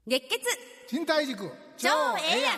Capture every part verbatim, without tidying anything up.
熱血賃貸塾超ええやん。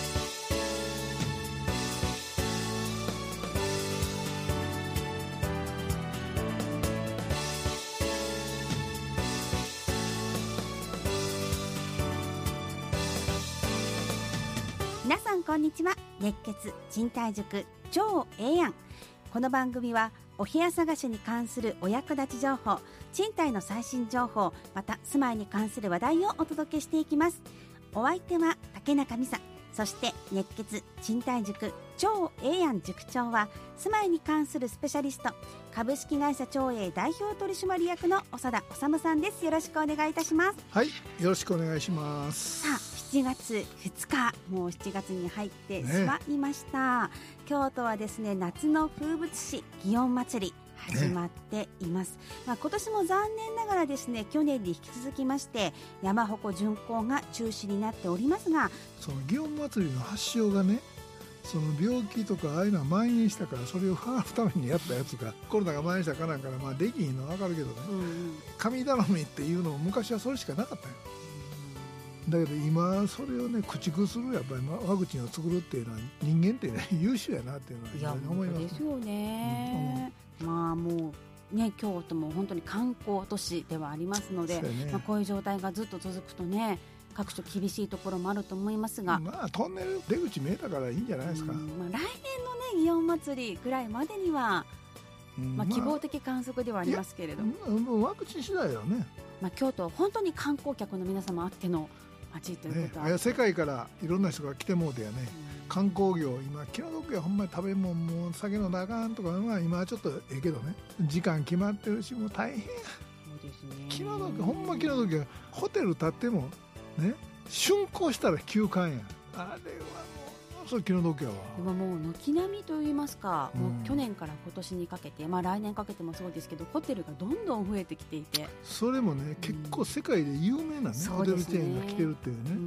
皆さんこんにちは。熱血賃貸塾超ええやん。この番組はお部屋探しに関するお役立ち情報、賃貸の最新情報、また住まいに関する話題をお届けしていきます。お相手は竹中美沙、そして熱血賃貸塾超ええやん塾長は住まいに関するスペシャリスト、株式会社超え代表取締役の長田修さんです。よろしくお願いいたします。 はい、よろしくお願いします。 さあ、しちがつふつか、もうしちがつに入ってしまいました、ね、京都はですね、夏の風物詩祇園祭り始まっています、ね。まあ、今年も残念ながらですね、去年に引き続きまして山鉾巡行が中止になっておりますが、 その祇園祭りの発祥がね、その病気とかああいうのが蔓延したから、それを払うためにやったやつがコロナが蔓延したかなんかで、まあできひんの分かるけどね、うんうん、神頼みっていうのも昔はそれしかなかったよ。だけど今それをね駆逐するやっぱりワクチンを作るっていうのは人間ってね優秀やなっていうのは非常に思いますね。 いや、ですよね、うん、まあもうね、京都も本当に観光都市ではありますので、ね、まあ、こういう状態がずっと続くとね、各所厳しいところもあると思いますが、 まあトンネル出口見えたからいいんじゃないですか、うん、 まあ、来年のね祇園祭りぐらいまでには、うんまあ、希望的観測ではありますけれども、 まあ、ワクチン次第だよね、 まあ、京都は本当に観光客の皆様あっての街ということは、 ね、世界からいろんな人が来てもうてやね、うん、観光業今気の毒や、ほんまに食べ物もう酒のなかんとか、まあ、今はちょっとええけどね、時間決まってるしもう大変や。 そうですね、 気の毒、ほんま気の毒や。ホテル建ってもね、竣工したら休館や。あれはもうそれ気の毒やわ。 今もう軒並みといいますか、うん、もう去年から今年にかけて、まあ、来年かけてもそうですけど、ホテルがどんどん増えてきていて、 それもね、うん、結構世界で有名な、ね、ホテルチェーンが来てるっていうね、うんうん、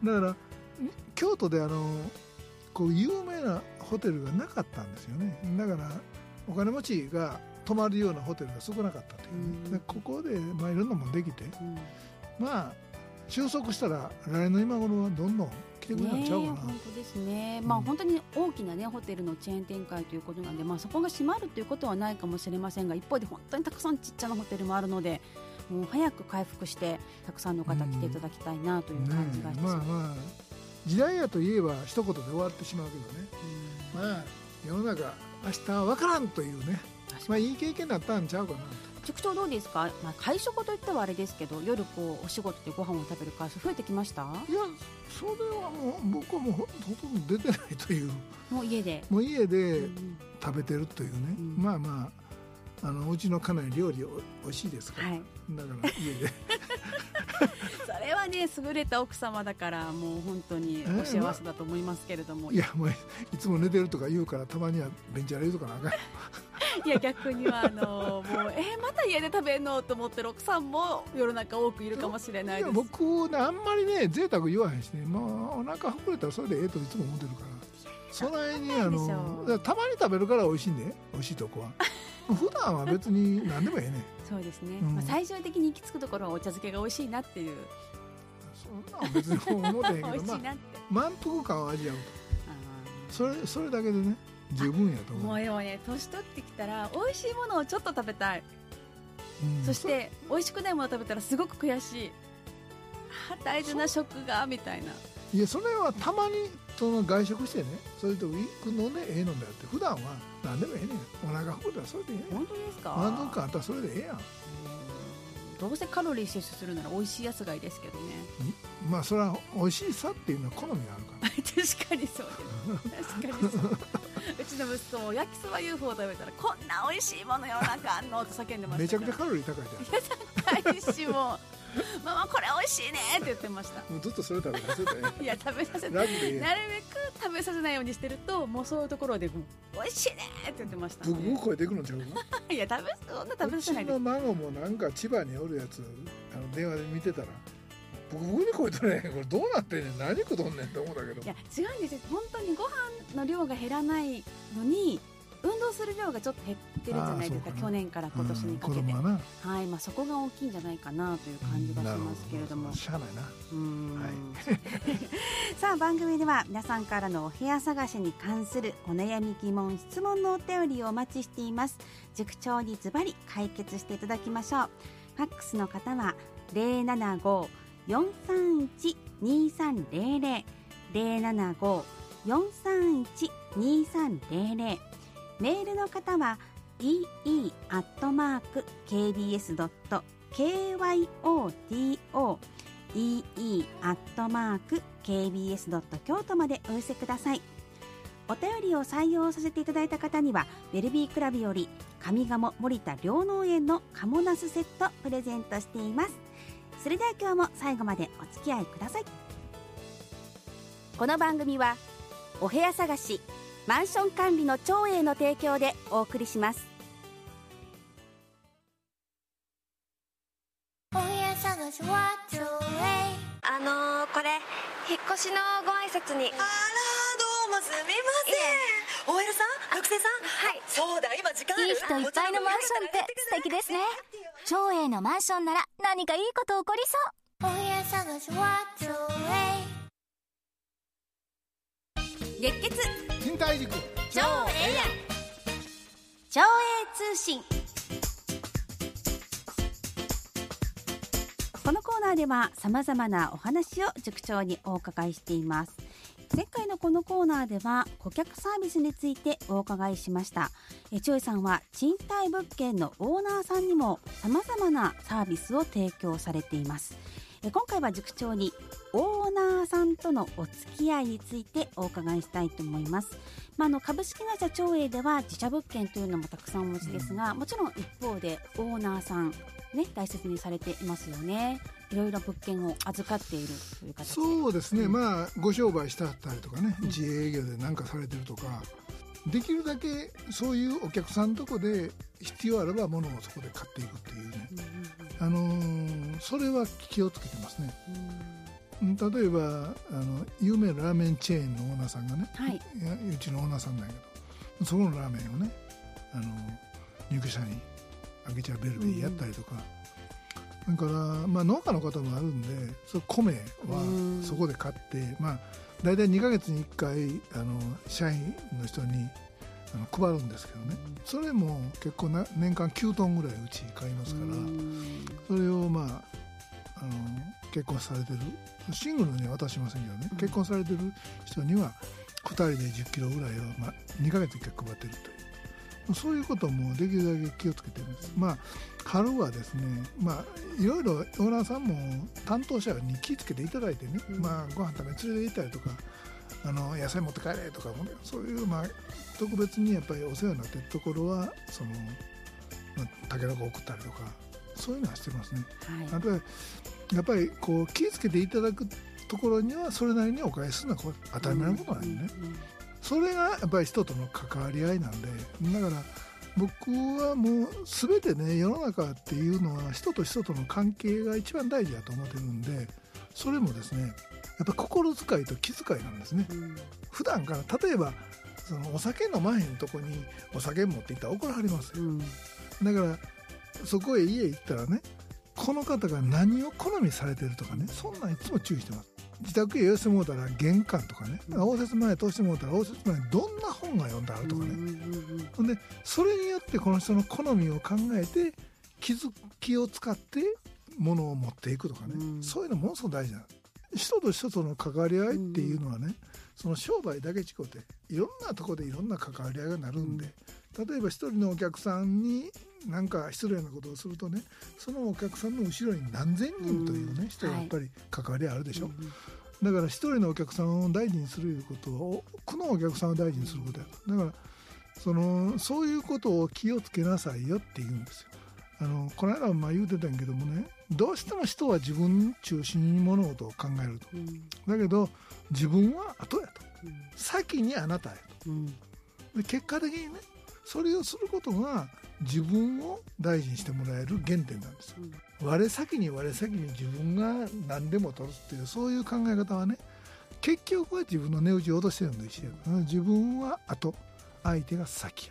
だから京都であのこう有名なホテルがなかったんですよね。だからお金持ちが泊まるようなホテルが少なかったという、ね、うん、でここで、まあ、いろんなもんできて、うん、まあ収束したら来年の今頃はどんどん来てくれたんちゃうかな、ね、 本当ですね、うん、まあ、本当に大きな、ね、ホテルのチェーン展開ということなんで、まあ、そこが閉まるということはないかもしれませんが、一方で本当にたくさんちっちゃなホテルもあるので、もう早く回復してたくさんの方来ていただきたいなという感じがしてしまう、 うんね、まあまあ時代やといえば一言で終わってしまうけどね、うん、まあ世の中明日は分からんというね、まあ、いい経験になったんちゃうかなと。 塾長どうですか、まあ、会食といってはあれですけど、夜こうお仕事でご飯を食べる回数増えてきました？ いや、それはもう僕はもうほとんど出てないという、 もう家でもう家で食べてるというね、うん、まあまあ、あのうちの家内料理おいしいですから、はい、だから家でそれはね、優れた奥様だからもう本当にお幸せだと思いますけれども、 いやもういつも寝てるとか言うから、たまにはベンチャー言うとかなんかいや逆にはあのもうえー、また家で食べんのと思ってる奥さんも世の中多くいるかもしれないです。 いや僕ね、あんまりね贅沢言わへんしね、まあ、お腹膨れたらそれでええといつも思ってるから、その辺にあのたまに食べるから美味しいんで、美味しいとこは普段は別に何でもええねそうですね、うん、まあ、最終的に行き着くところはお茶漬けが美味しいなっていう、 そんな別に思ってへんけど美味しいなって、 まあ、満腹感を味わうと、それ、それだけでね十分やと思う。 もうでもね、年取ってきたら美味しいものをちょっと食べたい、うん、そして美味しくないものを食べたらすごく悔しい、あ大事な食がみたいな。 いや、それはたまにその外食してね、それと行くのでええのであって、普段は何でもええねん。お腹膨れたらそれでええやん。 本当ですか？ 満足感あったらそれでええやん。 どうせカロリー摂取するなら美味しいやつがいいですけどね。 まあそれは美味しいさっていうのは好みがあるから確かにそうです確かにそううちの息子も焼きそば ユーフォー 食べたら、こんな美味しいもの世の中あんのって叫んでました。 めちゃくちゃカロリー高いじゃん。高いし、もうママこれ美味しいねって言ってました。 もうずっとそれ食べさせて、ね、いや食べさせてなるべく食べさせないようにしてると、もうそういうところで美味しいねって言ってました、ね、 僕僕超えていくのちゃうかいや食べそんな食べさせないで。 うちの孫もなんか千葉におるやつ、あの電話で見てたら、僕僕に超えとるね、これどうなってんねん、何食とんねんって思ったけど。 いや違うんですよ、本当にご飯の量が減らないのに運動する量がちょっと減ってるじゃないですか、去年から今年にかけて、うん、はい、まあ、そこが大きいんじゃないかなという感じがしますけれども、 うん、しゃあないな、 うん、 はい、 さあ番組では皆さんからのお部屋探しに関するお悩み疑問質問のお便りをお待ちしています。塾長にズバリ解決していただきましょう。ファックスの方は ゼロななご よんさんいち にさんゼロゼロ ゼロななご よんさんいち にさんゼロゼロ、メールの方は イーイー アットマーク ケービーエス ドット ケーワイオーティーオー イーイー アットマーク ケービーエス ドット 京都までお寄せください。お便りを採用させていただいた方にはウェルビークラブより上賀茂森田療農園のカモナスセットプレゼントしています。それでは今日も最後までお付き合いください。この番組はお部屋探しマンション管理の長英の提供でお送りします。 お部屋探しは長英。 あのー、これ引っ越しのご挨拶に。 あらどうもすみません。 オーエル さん学生さん。 はい、 そうだ、今時間ある。 いい人いっぱいのマンションって素敵ですね。長英のマンションなら何かいいこと起こりそう。お部屋探しは長英。 熱血賃貸塾超ええやん超英通信。このコーナーではさまざまなお話を塾長にお伺いしています。前回のこのコーナーでは顧客サービスについてお伺いしました。え長英さんは賃貸物件のオーナーさんにもさまざまなサービスを提供されています。え今回は塾長にオーナーさんとのお付き合いについてお伺いしたいと思います。まあ、あの株式会社長英では自社物件というのもたくさんお持ちですが、もちろん一方でオーナーさん、ね、大切にされていますよね。いろいろ物件を預かっているという形で。 そうですね、うん、まあご商売してはったりとかね、うん、自営業で何かされてるとか、できるだけそういうお客さんのとこで必要あれば物をそこで買っていくっていうね、うんうんうん、あのー、それは気をつけてますね、うん、例えばあの有名なラーメンチェーンのオーナーさんがね、はい、うちのオーナーさんなんやけど、そこのラーメンをね、あの入居者にあげちゃうベルベーやったりとか、うん、だから、まあ、農家の方もあるんで、その米はそこで買って、まあ、大体にかげつにいっかいあの社員の人にあの配るんですけどね、それも結構な年間きゅうトンぐらいうち買いますから、それを、まあ、あの結婚されてるシングルには渡しませんけどね、結婚されてる人にはふたりでじゅっキロぐらいを、まあ、にかげついっかい配ってるという、そういうこともできるだけ気をつけてるんです。まあ春はですね、まあいろいろオーナーさんも担当者に気をつけていただいてね、うん、まあご飯食べに連れて行ったりとか、あの野菜持って帰れとかも、ね、そういう、まあ、特別にやっぱりお世話になっているところはその、まあ、タケノコ送ったりとか、そういうのはしてますね、はい、やっぱり、やっぱりこう気をつけていただくところにはそれなりにお返しするのはこれ当たり前のことなんでね、うんうんうん、それがやっぱり人との関わり合いなんで、だから僕はもう全てね、世の中っていうのは人と人との関係が一番大事だと思ってるんで、それもですね、やっぱ心遣いと気遣いなんですね、うん、普段から例えばそのお酒飲まへんとこにお酒持っていったら怒らはりますよ、うん、だからそこへ家行ったらね、この方が何を好みされてるとかね、そんなんいつも注意してます。自宅へ寄せてもらったら玄関とかね、うん、応接前通してもらったら応接前にどんな本が読んであるとかね、うんうんうん、でそれによってこの人の好みを考えて気づ気を使って物を持っていくとかね、うん、そういうのものすごく大事なんです。人と人との関わり合いっていうのはね、うん、その商売だけちこていろんなところでいろんな関わり合いがなるんで、うん、例えば一人のお客さんに何か失礼なことをするとね、そのお客さんの後ろに何千人というね、うん、人がやっぱり関わり合いあるでしょ、はい、だから一人のお客さんを大事にすることを多くのお客さんを大事にすることや、だからそのそういうことを気をつけなさいよって言うんですよ。あのこの間もまあ言うてたんやけどもね、どうしても人は自分中心に物事を考えると、うん、だけど自分は後やと、うん、先にあなたやと、うん、で結果的にね、それをすることが自分を大事にしてもらえる原点なんですよ、うん、我先に我先に自分が何でも取るっていう、そういう考え方はね、結局は自分の値打ちを落としてるんですよ、うん、自分は後、相手が先やと、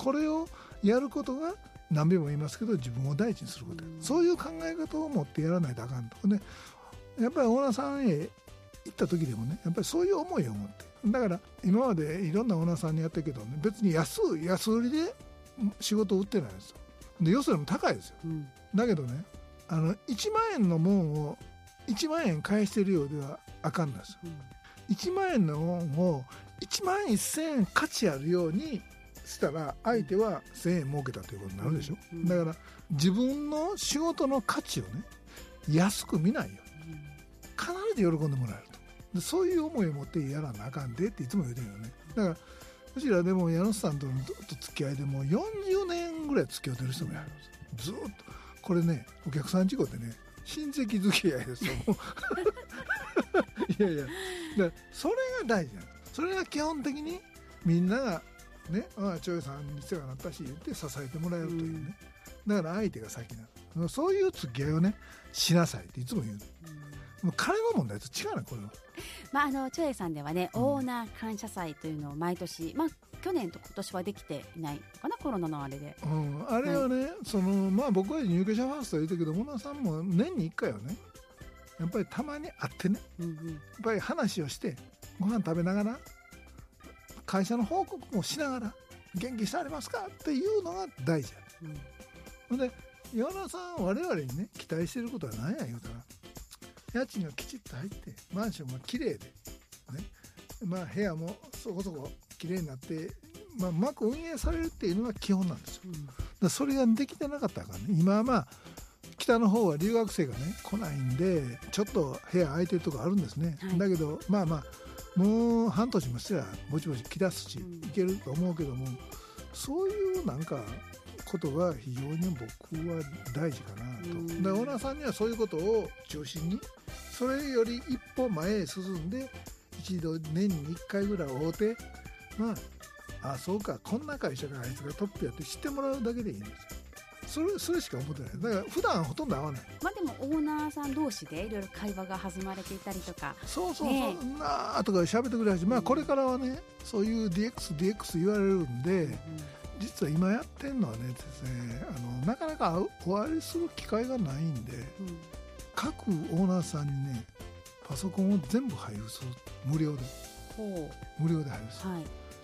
これをやることが何べんも言いますけど自分を第一にすること、うん、そういう考え方を持ってやらないとあかんと、ね、やっぱりオーナーさんへ行った時でもねやっぱりそういう思いを持ってだから今までいろんなオーナーさんにやってるけどね別に安安売りで仕事を売ってないんですよ。で要するに高いですよ、うん、だけどねあのいちまんえんのもんをいちまんえん返してるようではあかんのですよ、うん、いちまんえんのもんをいちまんせんえん価値あるようにしたら相手はせんえん儲けたということになるでしょ、うん、だから自分の仕事の価値をね安く見ないように必ず喜んでもらえるとでそういう思いを持ってやらなあかんでっていつも言うてるよね。だからうちらでも矢野さんとの付き合いでもうよんじゅうねんぐらい付き合ってる人もいるんですずっとこれねお客さん事故でね親戚付き合いですよいやいやだそれが大事なの。それが基本的にみんながねああ長江さんに世話になったし言って支えてもらえるというね、うん、だから相手が先なの。そういう付き合いをねしなさいっていつも言う、うん、もう金の問題と違うなこれは。 まあ、あの長江さんではね、うん、オーナー感謝祭というのを毎年、まあ、去年と今年はできていないのかなコロナのあれで、 うん、あれはね、はい、そのまあ、僕は入居者ファースト言うたけどオーナーさんも年にいっかいはねやっぱりたまに会ってね、うんうん、やっぱり話をしてご飯食べながら会社の報告もしながら元気してありますかっていうのが大事や、うん、でオーナーさん我々にね期待してることは何や言うたら家賃がきちっと入ってマンションがきれいで、ねまあ、部屋もそこそこきれいになって、まあ、うまく運営されるっていうのが基本なんですよ、うん、だそれができてなかったからね今はまあ北の方は留学生がね来ないんでちょっと部屋空いてるとこあるんですね、はい、だけどまあまあもう半年もしたらぼちぼち来だすし、うん、いけると思うけどもそういうなんかことが非常に僕は大事かなと、うん、でオーナーさんにはそういうことを中心にそれより一歩前へ進んで一度年にいっかいぐらい会うてまああそうかこんな会社があいつがトップやって知ってもらうだけでいいんですよ。それ、それしか思ってない。だから普段ほとんど会わない。 まあでもオーナーさん同士でいろいろ会話が弾まれていたりとかそうそうそう、ね、なあとか喋ってくれるし、まあこれからはねそういう ディーエックス、ディーエックス 言われるんで、うん、実は今やってるのはねですねあのなかなかお会いする機会がないんで、うん、各オーナーさんにねパソコンを全部配布する無料でほう無料で配布する、はい、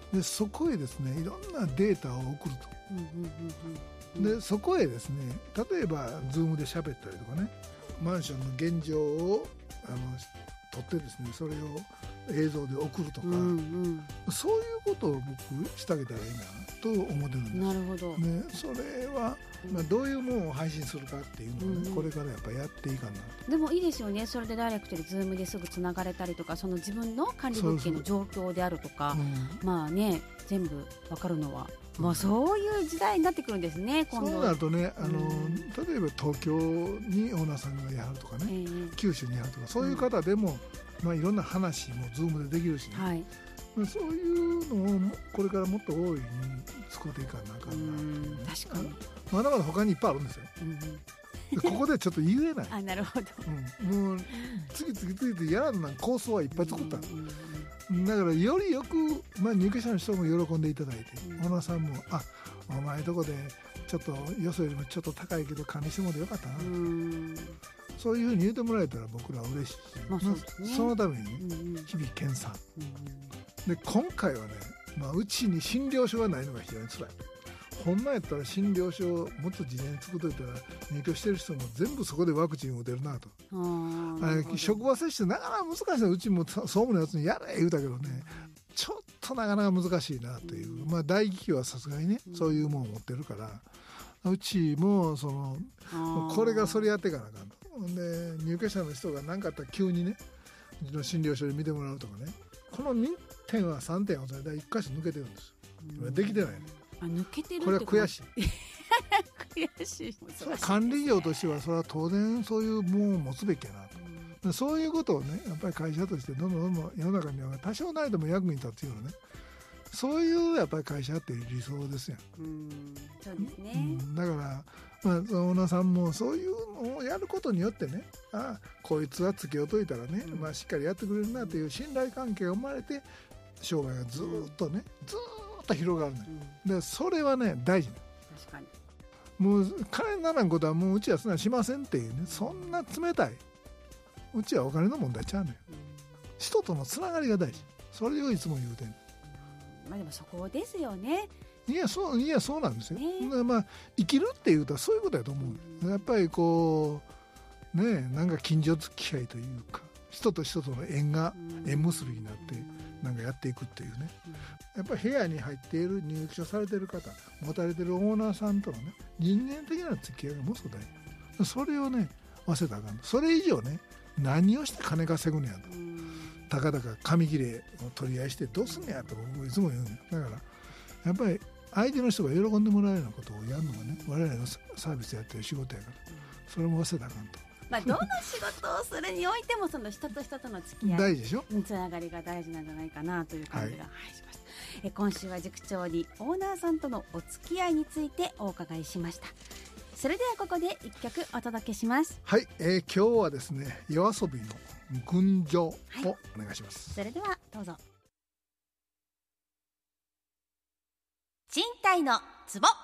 でそこへですねいろんなデータを送ると、うんうんうんうん、でそこへですね例えば Zoom で喋ったりとかねマンションの現状をあの撮ってですねそれを映像で送るとか、うんうん、そういうことを僕してあげたらいいなと思ってるんです。 なるほど、 ね、それは、まあ、どういうものを配信するかっていうのを、ねうん、これからやっぱやっていいかなと。 でもいいですよねそれでダイレクトで Zoom ですぐつながれたりとかその自分の管理物件の状況であるとかそうそう、うん、まあね全部分かるのはもうそういう時代になってくるんですね今度。 そうなるとねあの、うん、例えば東京にオーナーさんがやるとかね、えー、九州にやるとかそういう方でも、うんまあ、いろんな話も Zoom でできるし、ねはいまあ、そういうのをこれからもっと大いに作っていかなあかんな、ね、 確かにまだまだ他にいっぱいあるんですよ、うんでここでちょっと言えないあなるほど、 うん、もう次々次々やらんな構想はいっぱい作った、うんうん、だからよりよく、まあ、入居者の人も喜んでいただいて、うん、オーナーさんもあお前とこでちょっとよそよりもちょっと高いけど管理してもらってよかったな、うん、そういうふうに言ってもらえたら僕らは嬉しいし、まあ そ, ね、そのために、ねうんうん、日々研鑽、うんうん、で今回はね、まあ、うちに診療所がないのが非常につらい。ほんまやったら診療所をもっと事前に作っといたら入居してる人も全部そこでワクチンを打てるなと。あ職場接種なかなか難しいのうちも総務のやつにやれ言うたけどねちょっとなかなか難しいなという、まあ、大企業はさすがにねそういうものを持ってるからうちもそのこれがそれやっていかなあかんと。で入居者の人が何かあったら急にねうちの診療所で見てもらうとかねこのにてんはさんてんをそれでいっか所抜けてるんですよ。できてないねあ抜けてるってこれは悔しい悔しい管理業としてはそれは当然そういうものを持つべきやなと、うん、そういうことをねやっぱり会社としてどんどんどんどん世の中には多少ないでも役に立つようなねそういうやっぱり会社って理想ですやん。 うんそうですね、うん、 だから、まあ、そのオーナーさんもそういうのをやることによってねあこいつはつけをといたらね、うんまあ、しっかりやってくれるなという信頼関係が生まれて商売がずっとね、うん、ずっと広がるね、うん、でそれはね大事ね。 確かにもう金にならんことはもううちはそんなしませんっていうね、そんな冷たい、うちはお金の問題ちゃうねん、うん、人とのつながりが大事、それをいつも言うてん、 まあでもそこですよね。 いやそういやそうなんですよ、 ね、 まあ、生きるっていうとそういうことやと思う、うん、やっぱりこうね、なんか近所付き合いというか人と人との縁が縁結びになってなんかやっていくっていうね、うん、やっぱり部屋に入っている入居されている方、持たれているオーナーさんとのね人間的な付き合いがものすごく大事、それをね忘れたらあかん。それ以上ね何をして金稼ぐねやと、うん、たかだか紙切れを取り合いしてどうすんねやと僕いつも言うね。だからやっぱり相手の人が喜んでもらえるようなことをやるのがね我々のサービスやってる仕事やから、それも忘れたらあかんと。 まあ、どの仕事をするにおいてもその人と人との付き合い大事でしょ、 つながりが大事なんじゃないかなという感じが、はいはい、しました。え今週は塾長にオーナーさんとのお付き合いについてお伺いしました。それではここで一曲お届けします。 はい、えー、今日はですねYOASOBIの群青をお願いします、 はい、それではどうぞ。賃貸のツボ。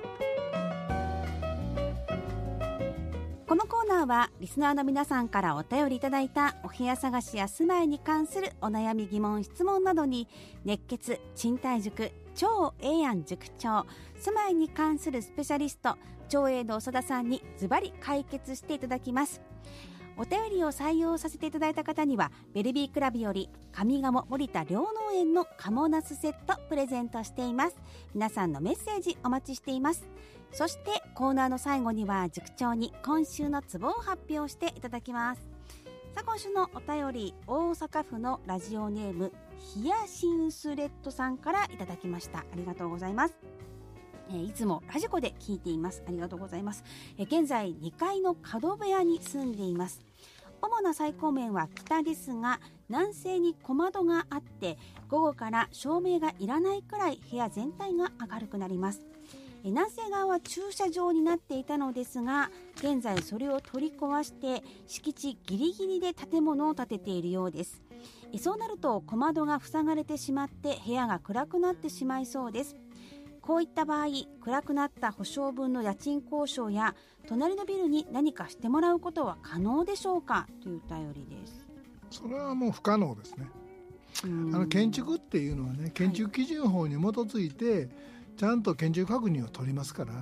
このコーナーはリスナーの皆さんからお便りいただいたお部屋探しや住まいに関するお悩み疑問質問などに熱血賃貸塾超ええやん塾長、住まいに関するスペシャリスト超えの長田さんにズバリ解決していただきます。お便りを採用させていただいた方にはベルビークラブより上賀茂森田両農園のカモナスセットプレゼントしています。皆さんのメッセージお待ちしています。そしてコーナーの最後には塾長に今週のツボを発表していただきます。さあ今週のお便り、大阪府のラジオネームヒヤシンスレッドさんからいただきました。ありがとうございます。えー、いつもラジコで聞いています。ありがとうございます。えー、現在にかいの角部屋に住んでいます。主な採光面は北ですが南西に小窓があって午後から照明がいらないくらい部屋全体が明るくなります。南西側は駐車場になっていたのですが現在それを取り壊して敷地ギリギリで建物を建てているようです。そうなると小窓が塞がれてしまって部屋が暗くなってしまいそうです。こういった場合暗くなった保証分の家賃交渉や隣のビルに何かしてもらうことは可能でしょうかという頼りです。 それはもう不可能ですね。あの建築っていうのはね建築基準法に基づいてちゃんと建築確認を取りますから、うんうん、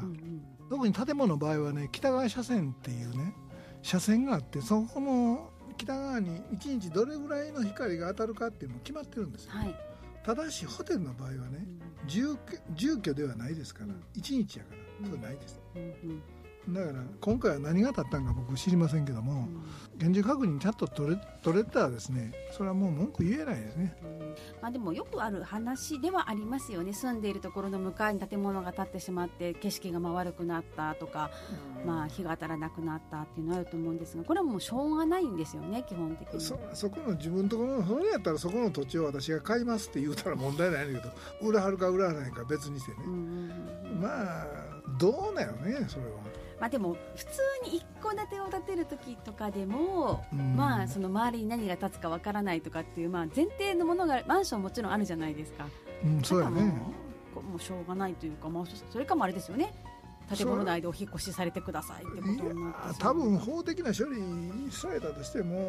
特に建物の場合はね北側車線っていうね車線があってそこの北側にいちにちどれぐらいの光が当たるかっていうのも決まってるんですよ、はい、ただしホテルの場合はね、うん、住, 住居ではないですからいちにちやからそれないです、うんうんだから今回は何が当たったんか僕知りませんけども、うん、現住確認ちゃんと取れ、取れたらですねそれはもう文句言えないですね、うんまあ、でもよくある話ではありますよね。住んでいるところの向かいに建物が建ってしまって景色が悪くなったとか、うんまあ、日が当たらなくなったっていうのがあると思うんですがこれはもうしょうがないんですよね基本的に。 そ, そこの自分のところのそれやったらそこの土地を私が買いますって言うたら問題ないんだけど売らはるか売らないか別にしてね、うんうんうん、まあどうなよねそれは。 まあ、でも普通に一戸建てを建てる時とかでも、うん、まあその周りに何が建つかわからないとかっていう、まあ、前提のものがマンションもちろんあるじゃないですか、 うん、そうやね。 もう、もうしょうがないというか、まあ、それかもあれですよね建物内でお引っ越しされてくださいってことになって、いや多分法的な処理されたとしても、うん、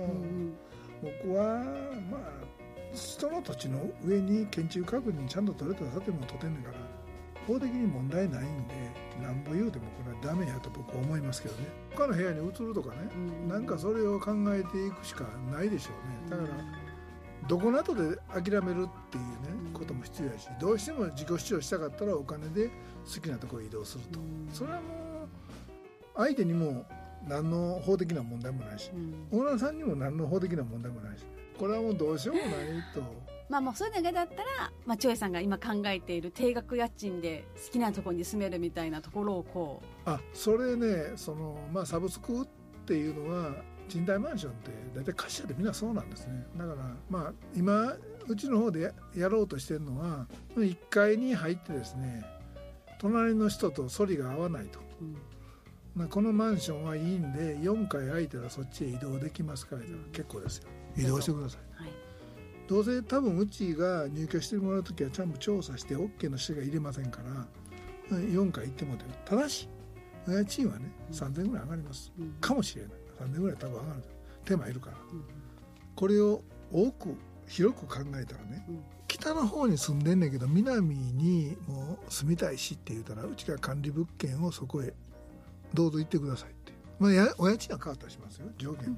僕はまあ人の土地の上に建築確認ちゃんと取れた建物を建てんねんから法的に問題ないんでなんぼ言うてもこれはダメやと僕は思いますけどね。他の部屋に移るとかね、うん、なんかそれを考えていくしかないでしょうね。だからどこの後で諦めるっていうね、うん、ことも必要やしどうしても自己主張したかったらお金で好きなところへ移動すると、うん、それはもう相手にも何の法的な問題もないし、うん、オーナーさんにも何の法的な問題もないしこれはもうどうしようもないとまあまあそういうのだったら、まあ、長江さんが今考えている定額家賃で好きなところに住めるみたいなところをこうあそれねその、まあ、サブスクっていうのは賃貸マンションって大体貸家でみんなそうなんですね。だからまあ今うちの方で や, やろうとしてるのはいっかいに入ってですね隣の人と反りが合わないと、うんまあ、このマンションはいいんでよんかい空いたらそっちへ移動できますから結構ですよ移動してください、はい、 どうせ多分うちが入居してもらうときはちゃんと調査して OK の人が入れませんからよんかい行ってもらってる。ただし家賃はねさんぜんえんぐらい上がります、うん、かもしれない。さんぜんえんぐらい多分上がる。手間いるから、うん、これを多く広く考えたらね、うん、北の方に住んでんねんけど南にもう住みたいしって言うたらうちが管理物件をそこへどうぞ行ってくださいって、まあ、やお家賃は変わったりしますよ条件、うん、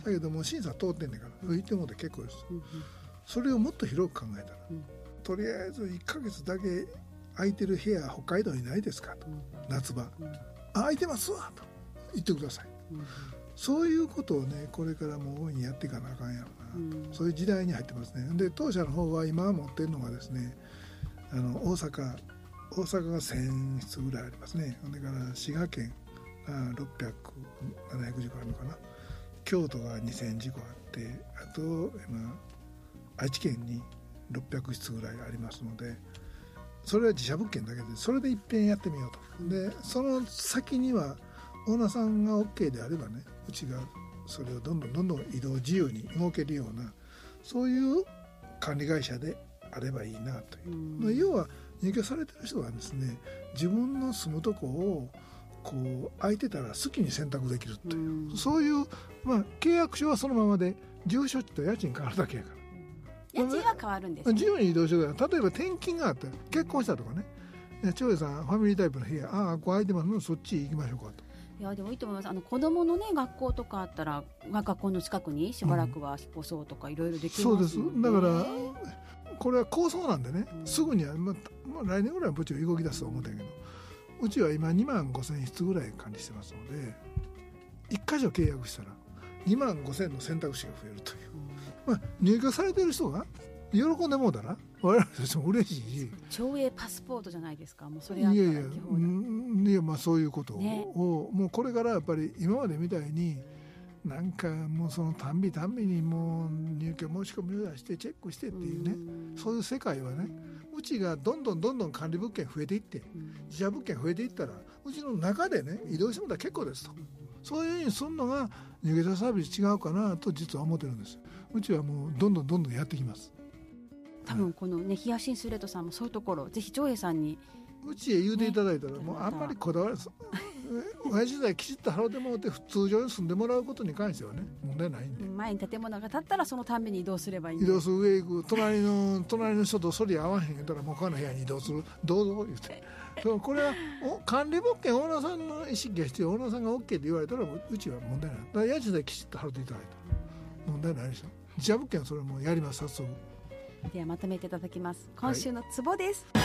だけどもう審査通ってんねんから行ってもらって結構です、うん、それをもっと広く考えたら、うん、とりあえずいっかげつだけ空いてる部屋北海道にないですかと、うん、夏場、うん、あ空いてますわと言ってください、うん、そういうことをねこれからもう大いにやっていかなあかんやろな、うん、そういう時代に入ってますね。で当社の方は今持ってるのがですねあの大阪大阪がせん室ぐらいありますね。それから滋賀県がろっぴゃく、ななひゃくじこあるのかな。京都がにせんじこあってあと今愛知県にろっぴゃく室ぐらいありますのでそれは自社物件だけでそれで一遍やってみようと、うん、でその先にはオーナーさんが OK であればねうちがそれをどんどんどんどん移動自由に動けるようなそういう管理会社であればいいなという、うん、要は入居されてる人はですね自分の住むとこをこう空いてたら好きに選択できるという、うん、そういう、まあ、契約書はそのままで住所地と家賃変わるだけやから家賃は変わるんです、ね、 自由に移動してください。例えば転勤があったら結婚したとかね長江さんファミリータイプの部屋ああこう空いてますのでそっち行きましょうかと。 いやでもいいと思います。あの子供のね学校とかあったら学校の近くにしばらくは引っ越そうとかいろいろできますよね、うん、そうです。だからこれは構想なんでね、うん、すぐには、まあ、来年ぐらいはもちろん動き出すと思うんだけどうちは今にまんごせん室ぐらい管理してますのでいっ箇所契約したらにまんごせんの選択肢が増えるという、うんまあ、入居されてる人が喜んでもうたら我々としても嬉しいし町営パスポートじゃないですか。もうそれやったら基本だ。いやいや、いやまあそういうことを、ね、もうこれからやっぱり今までみたいになんかもうそのたんびたんびにもう入居申し込みを出してチェックしてっていうねうそういう世界はねうちがどんどんどんどん管理物件増えていって自社物件増えていったらうちの中でね移動してもらったら結構ですとそういうふうにするのが入居者サービス違うかなと実は思ってるんです。うちはもうどんどんどんどんやってきます。 多分このねヒヤシンスレッドさんもそういうところぜひ長江さんにうちへ言うていただいたら、ね、もうあんまりこだわり親父代きちっと払ってもらって通常に住んでもらうことに関してはね問題ないんで前に建物が建ったらそのために移動すればいいんで移動する上行く隣の隣の人とそり合わへん言ったらもう他の部屋に移動するどうぞ言ってこれは管理物件オーナーさんの意識が必要オーナーさんが OK って言われたらうちは問題ない。だから家賃代きちっと払っていただいたら問題ないでしょ。自社物件はそれはもうやります。早速ではまとめていただきます。今週のツボです、 はい、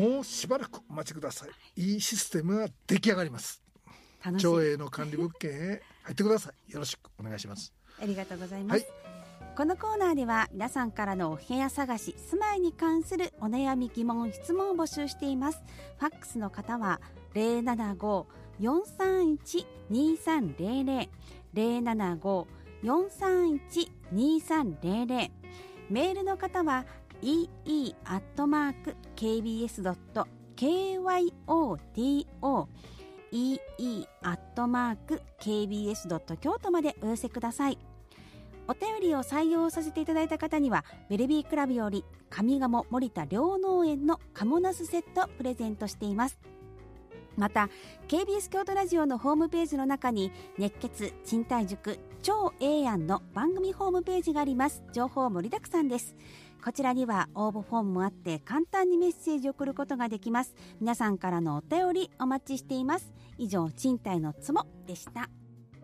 もうしばらくお待ちください。いいシステムが出来上がります。町営の管理物件へ入ってください。よろしくお願いします。 ありがとうございます、 はい、 このコーナーでは皆さんからのお部屋探し住まいに関するお悩み疑問質問を募集しています。ファックスの方は ゼロななご よんさんいち にさんゼロゼロ ゼロななご よんさんいち にさんゼロゼロメールの方は イーイー アットマーク ケービーエス ドット ケーワイオーティーオー イーイー アットマーク ケービーエス ドット 京都までお寄せください。お便りを採用させていただいた方にはベルビークラブより上賀茂森田両農園の鴨ナスセットプレゼントしています。また ケービーエス 京都ラジオのホームページの中に熱血賃貸塾超ええやんの番組ホームページがあります。情報盛りだくさんです。こちらには応募フォームもあって簡単にメッセージを送ることができます。皆さんからのお便りお待ちしています。以上賃貸のツモでした。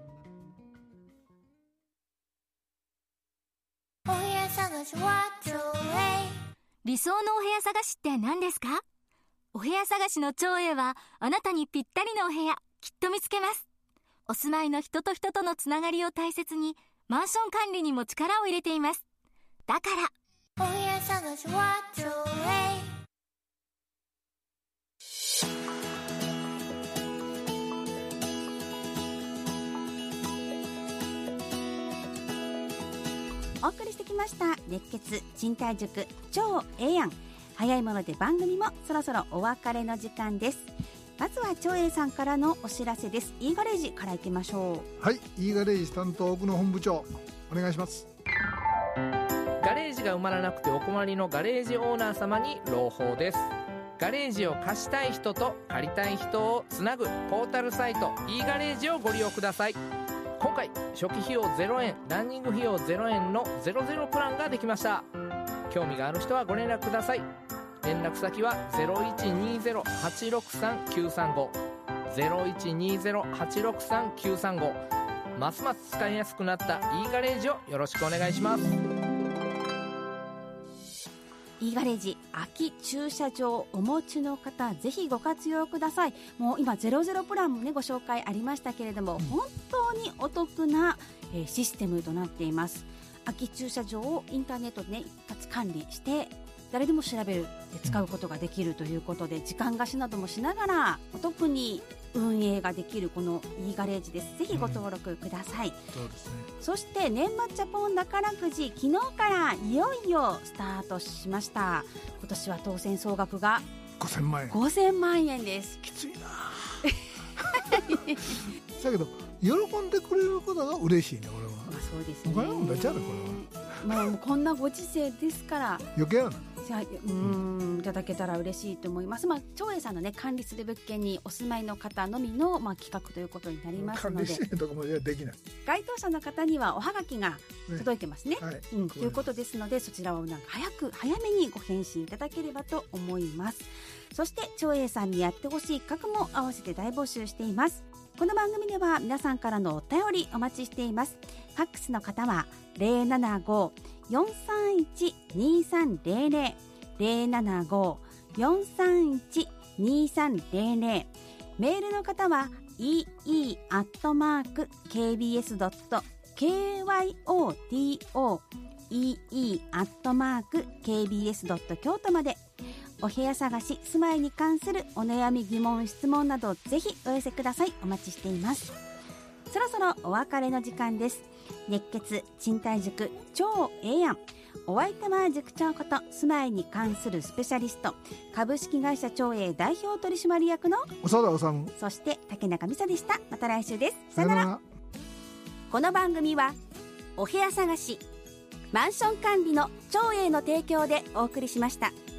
お部屋探しは超え理想のお部屋探しって何ですか？お部屋探しの超えはあなたにぴったりのお部屋きっと見つけます。お住まいの人と人とのつながりを大切にマンション管理にも力を入れています。だからお部屋探しは超えお送りしてきました熱血賃貸塾超ええやん。早いもので番組もそろそろお別れの時間です。まずは長英さんからのお知らせです。 E ガレージからいきましょう。 はい、 E ガレージ担当奥野本部長お願いします。 ガレージが埋まらなくてお困りのガレージオーナー様に朗報です。ガレージを貸したい人と借りたい人をつなぐポータルサイト e ガレージをご利用ください。今回初期費用ゼロえん、ランニング費用ゼロえんのゼロゼロプランができました。興味がある人はご連絡ください。連絡先は ゼロいちにゼロ はちろくさん きゅうさんご ゼロいちにゼロ はちろくさん きゅうさんご。ますます使いやすくなった e ガレージをよろしくお願いします。 e ガレージ空き駐車場をお持ちの方、ぜひご活用ください。もう今ゼロゼロプランもねご紹介ありましたけれども、本当にお得な、えー、システムとなっています。空き駐車場をインターネットで、ね、一括管理して誰でも調べるで使うことができるということで、時間貸しなどもしながらお得に運営ができるこの e ガレージです。ぜひご登録ください、うん、 そうですね。 そして年末ジャポン宝くじ、昨日からいよいよスタートしました。今年は当選総額がごせんまんえんごせんまんえんです。 きついなだけど喜んでくれることが嬉しいね、俺は。 まあ、そうですね。 お金も出ちゃうね、これは。もうこんなご時世ですから余計やな。 じゃあ、うん、いただけたら嬉しいと思います。まあ、長栄さんのね管理する物件にお住まいの方のみの、まあ、企画ということになりますので、 管理支援とかもできない。 該当者の方にはおはがきが届いてますね、 ね、はい、 うん、ということですので、そちらをなんか早く早めにご返信いただければと思います。そして長栄さんにやってほしい企画も合わせて大募集しています。この番組では皆さんからのお便りお待ちしています。ファックスの方は ゼロななご よんさんいち にさんゼロゼロ ゼロななご よんさんいち にさんゼロゼロ、メールの方は イーイー アットマーク ケービーエス ドット ケーワイオーティーオー イーイー アットマーク ケービーエス ドット 京都まで。お部屋探し、住まいに関するお悩み、疑問、質問などぜひお寄せください。お待ちしています。そろそろお別れの時間です。熱血賃貸塾超ええやん。お相手は塾長こと住まいに関するスペシャリスト、株式会社長栄代表取締役の長田治、 そして竹中美沙でした。また来週です。さよなら。この番組はお部屋探し、マンション管理の長栄の提供でお送りしました。